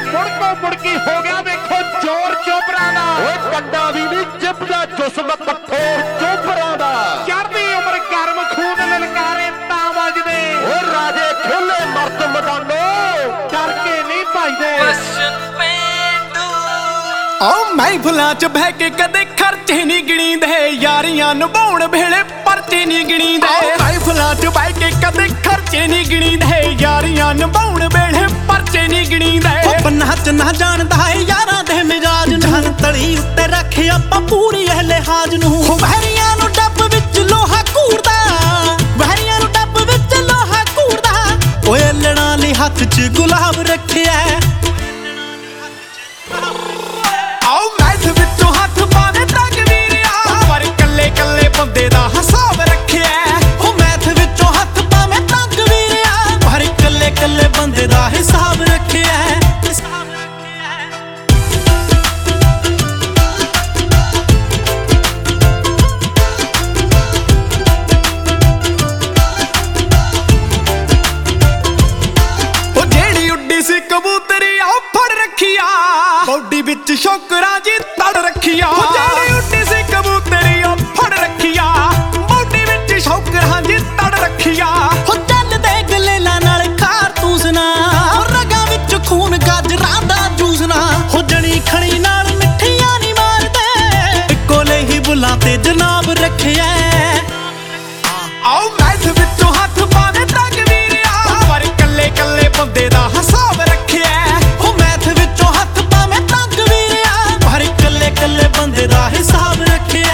मुड़की हो गया देखो जोर चोपड़ा दा कंडा भी नहीं जिपदा जिस्म कठोर चोपड़ा दा चढ़दी उम्र गर्म खून ललकारे तां वजदे राजे खेले मर्द मैदानो डर के नहीं भजदे महफिलां च बह के कदे खर्चे नहीं गिणींदे यारियां निभाउण वेले परचे नहीं गिणींदे महफिलां च बह के कदे खर्चे नहीं गिणींदे यारियां निभाउण वेले परचे नहीं गिणींदे बन्ना च ना जानदा है यारां दे मिजाज नाल तली उत्ते रखे आपां पूरी एह लिहाज नूं वहरियां नूं डੱਬ विच लोहा घूरदा वहरियां नूं डੱਬ विच लोहा घूरदा ओए लड़ां लई हत्थ च गुलाब रखिया ਬੰਦੇ ਦਾ ਹਿਸਾਬ ਰੱਖਿਆ ਉਹ ਮੈਥ ਵਿੱਚੋਂ ਹੱਥ ਪਾਵੇਂ ਤੰਗ ਵੀਰਿਆ ਪਰ ਇਕੱਲੇ ਇਕੱਲੇ ਬੰਦੇ ਦਾ ਹਿਸਾਬ ਰੱਖਿਆ ਉਹ ਜਿਹੜੀ ਉੱਡੀ ਸੀ ਕਬੂਤਰੀ ਆ ਫੜ ਰੱਖਿਆ ਬੋਡੀ ਵਿੱਚ ਸ਼ੌਕਰਾਂ ਜੀ ਤੜ ਰੱਖਿਆ ਉਹ ਜਿਹੜੀ ਉੱਡੀ ਸੀ ਕਬੂਤਰੀ ਆ ਫੜ ਰੱਖਿਆ ਬੋਡੀ ਵਿੱਚ ਸ਼ੌਕਰਾਂ ਜੀ ਤੜ ਰੱਖਿਆ ਉਹ ਚੱਲਦੇ ਗਲੇਲਾ ਨਾਲ ਕਾਰਤੂਸ ਨਾ ਰਗਾਂ ਵਿੱਚ ਖੂਨ ਗਾਜਰਾਂ ਦਾ ਜੂਸ ਨਾ ਹੋ ਜਣੀ ਖਣੀ ਨਾਲ ਮਿੱਠੀਆਂ ਨਹੀਂ ਮਾਰਦੇ ਕੋਲੇ ਹੀ ਬੁੱਲਾਂ ਤੇ ਜਨਾਬ ਰੱਖਿਆ ਆਓ ਮੈਥ ਵਿੱਚੋਂ ਹੱਥ ਪਾਵੇ ਤੱਕ ਵੀਰਿਆ ਪਰ ਕੱਲੇ ਕੱਲੇ ਬੰਦੇ ਦਾ ਹਿਸਾਬ ਰੱਖਿਆ ਉਹ ਮੈਥ ਵਿੱਚੋਂ ਹੱਥ ਪਾਵੇ ਤੱਕ ਵੀਰਿਆ ਪਰ ਕੱਲੇ ਕੱਲੇ ਬੰਦੇ ਦਾ ਹਿਸਾਬ ਰੱਖਿਆ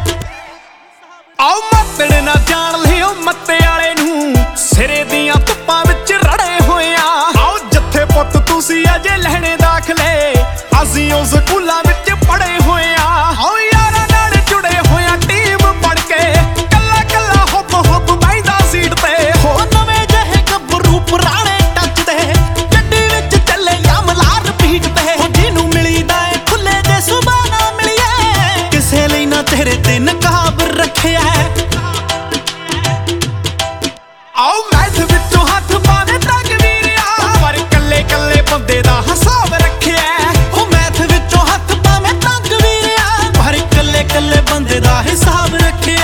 ਆਓ ਮੱਤੜ ਨਾ ਜਾਣ ਲਿਓ ਮੱਤੇ ਵਾਲੇ ਨੂੰ ਸਿਰੇ ਦੀਆਂ ਧੁੱਪਾਂ ਵਿੱਚ ਰੜੇ ਹੋਇਆ ਆਓ ਜੱਥੇ ਪੁੱਤ ਤੁਸੀਂ ਅਜੇ ਲਹਿਣੇ ਦਾਖਲੇ ਅਸੀਂ ਉਹ ਸਕੂਲਾਂ ਵਿੱਚ ਪੜੇ ਹੋਇਆ ਆਓ ਯਾਰਾਂ ਨਾਲ ਜੁੜੇ ਹੋਇਆ ਟੀਮ ਬਣ ਕੇ ਕੱਲਾ ਕੱਲਾ ਹੁੱਬ ਹੁੱਬ ਬੈਠਦਾ ਸੀਟ ਤੇ ਹੋ ਨਵੇਂ ਜਿਹੇ ਗੱਭਰੂ ਪੁਰਾਣੇ ਟੱਚਦੇ ਗੱਡੀ ਵਿੱਚ ਚੱਲੇ ਯਮਲਾ ਰਿਪੀਟ ਤੇ ਹੋ ਜਿਹਨੂੰ ਮਿਲੀਦਾ ਏ ਖੁੱਲੇ ਜੇ ਸੁਬਾਹ ਨਾ ਮਿਲੀਏ ਕਿਸੇ ਲਈ ਨਾ ਤੇਰੇ ਤੇ ਨਕਾਬ ਰੱਖਿਆ ਆਓ ਮੈਥ ਵਿੱਚੋਂ ਹੱਥ ਪਾਵੇ ਤੱਕ ਵੀਰਿਆ ਪਰ ਕੱਲੇ ਕੱਲੇ ਬੰਦੇ ਦਾ ਹਿਸਾਬ ਰੱਖਿਆ ਉਹ ਮੈਥ ਵਿੱਚੋਂ ਹੱਥ ਪਾਵੇ ਤੱਕ ਵੀਰਿਆ ਪਰ ਕੱਲੇ ਕੱਲੇ ਬੰਦੇ ਦਾ ਹਿਸਾਬ ਰੱਖਿਆ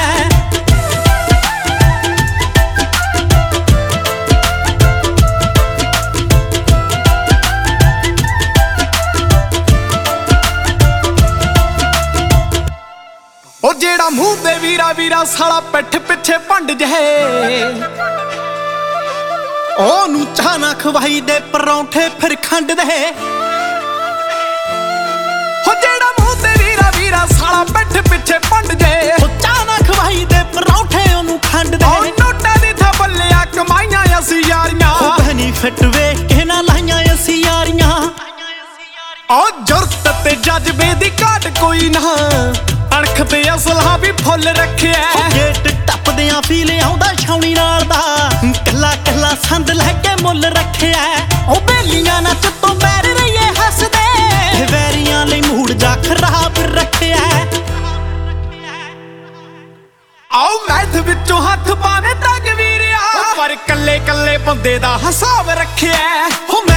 ਉਹ ਜਿਹੜਾ ਮੂੰਹ ਤੇ ਵੀਰਾ ਵੀਰਾ ਸਾਲਾ ਪਿੱਠ ਪਿੱਛੇ ਭੰਡ ਜਹੇ ਉਹਨੂੰ ਚਾਹ ਨਾ ਖਵਾਈ ਦੇ ਪਰੌਂਠੇ ਫਿਰ ਖੰਡ ਦੇ ਹੋ ਜਿਹੜਾ ਮੂੰਹ ਤੇ ਵੀਰਾ ਵੀਰਾ ਸਾਲਾ ਪਿੱਠ ਪਿੱਛੇ ਭੰਡ ਜੇ ਉਹ ਚਾਹ ਨਾ ਖਵਾਈ ਦੇ ਪਰੌਂਠੇ ਉਹਨੂੰ ਖੰਡ ਦੇ ਉਹ ਨੋਟਾਂ ਦੀ ਥਾਂ ਬੱਲਿਆ ਕਮਾਈਆਂ ਅਸੀਂ ਯਾਰੀਆਂ ਉਹ ਬੈਨੀਫਿਟ ਵੇਖ ਕੇ ਨਾ ਲਾਈਆਂ ਅਸੀਂ ਯਾਰੀਆਂ ਉਹ ਜੁਰਤ ਤੇ ਜਜ਼ਬੇ ਦੀ ਘਾਟ ਕੋਈ ਨਾ ਅਣਖ ਤੇ ਅਸਲਾ ਵੀ ਫੁੱਲ ਰੱਖਿਆ ਗੇਟ ਟੱਪਦਿਆਂ ਫੀਲ ਆਉਂਦਾ ਛਾਉਣੀ ਨਾਲ ਦਾ ਕੱਲਾ ਕੱਲਾ ਸੰਦ ਲੈ ਕੇ ਮੁੱਲ ਰੱਖਿਆ ਉਹ ਬੇਲੀਆਂ ਨੱਚ ਤੋਂ ਬੈਰ ਰਹੀਏ ਹੱਸਦੇ ਵੈਰੀਆਂ ਲਈ ਮੂਡ ਜਾ ਖਰਾਬ ਰੱਖਿਆ ਆਓ ਮੈਥ ਵਿੱਚੋਂ ਹੱਥ ਪਾਵੇ ਤੱਕ ਵੀਰਿਆ ਪਰ ਕੱਲੇ ਕੱਲੇ ਬੰਦੇ ਦਾ ਹਿਸਾਬ ਰੱਖਿਆ